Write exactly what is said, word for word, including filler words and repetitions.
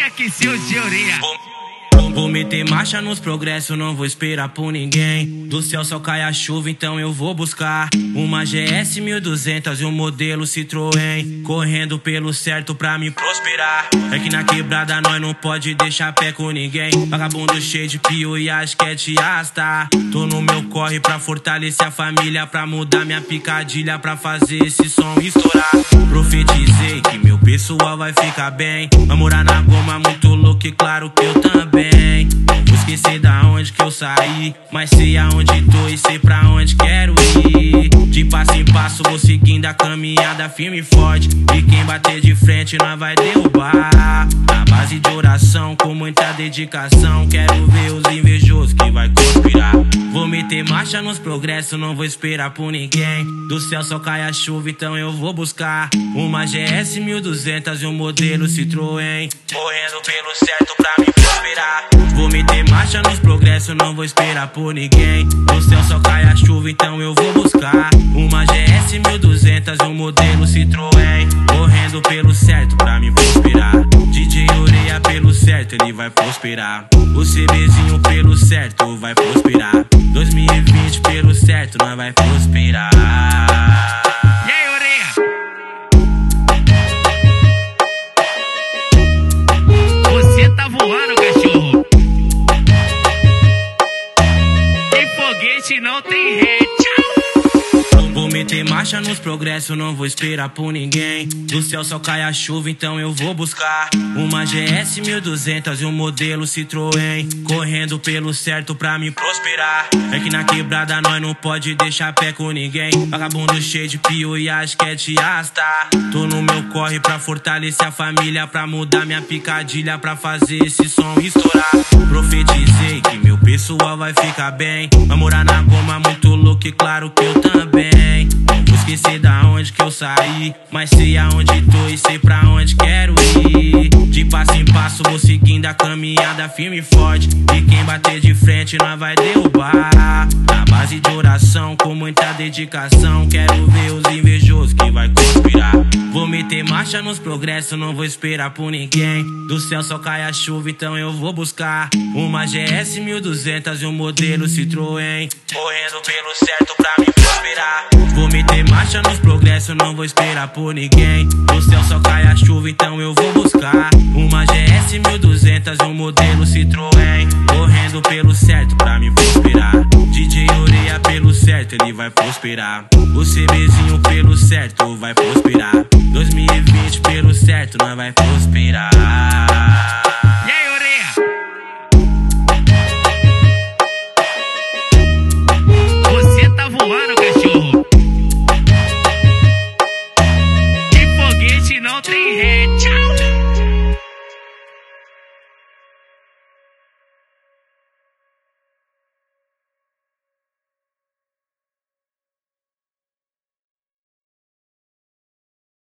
Vem aqui, seu de orelha. Vou meter marcha nos progressos, não vou esperar por ninguém. Do céu só cai a chuva, então eu vou buscar uma G S mil e duzentos e um modelo Citroën, correndo pelo certo pra me prosperar. É que na quebrada nós não pode deixar pé com ninguém. Vagabundo cheio de pio e acho que é te arrastar. Tô no meu corre pra fortalecer a família, pra mudar minha picadilha, pra fazer esse som estourar. Profetizei que meu pessoal vai ficar bem, vai morar na goma muito louco e claro que eu também. Não vou esquecer da onde que eu saí, mas sei aonde tô e sei pra onde quero ir. De passo em passo vou seguindo a caminhada firme e forte, e quem bater de frente nós vai derrubar. Na base de oração, com muita dedicação, quero ver os invejosos que vai conspirar. Vou meter marcha nos progressos, não vou esperar por ninguém. Do céu só cai a chuva, então eu vou buscar uma G S mil e duzentos e um modelo Citroën, correndo pelo certo pra me prosperar. Vou meter marcha nos progressos, não vou esperar por ninguém. Do céu só cai a chuva, então eu vou buscar uma G S mil e duzentos e um modelo Citroën, correndo pelo certo pra me prosperar. D J Orelha pelo certo, ele vai prosperar. O CBzinho pelo certo vai prosperar. dois mil e vinte pelo certo, nós vai prosperar. E aí, orelha? Você tá voando, cachorro. Tem foguete, não tem rei. Vou meter marcha nos progressos, não vou esperar por ninguém. Do céu só cai a chuva, então eu vou buscar uma G S mil e duzentos e um modelo Citroën, correndo pelo certo pra me prosperar. É que na quebrada nós não pode deixar pé com ninguém. Vagabundo cheio de pio e acho que é te arrastar. Tô no meu corre pra fortalecer a família, pra mudar minha picadilha, pra fazer esse som estourar. Profetizei que meu pessoal vai ficar bem, vai morar na goma muito louco e claro que eu também. Não vou esquecer da onde que eu saí, mas sei aonde tô e sei pra onde quero ir. De passo em passo vou seguindo a caminhada firme e forte, e quem bater de frente nós vai derrubar. Na base de oração, com muita dedicação, quero ver os invejosos que vai conspirar. Vou meter marcha nos progressos, não vou esperar por ninguém. Do céu só cai a chuva, então eu vou buscar uma G S mil e duzentos e um modelo Citroën, correndo pelo certo pra me prosperar. Vou meter marcha nos progressos, não vou esperar por ninguém. Do céu só cai a chuva, então eu vou buscar uma G S mil e duzentos e um modelo Citroën, correndo pelo certo pra me prosperar. D J Orelha pelo certo, ele vai prosperar. O CBzinho pelo certo vai prosperar. dois mil e vinte pelo certo, nós vai prosperar.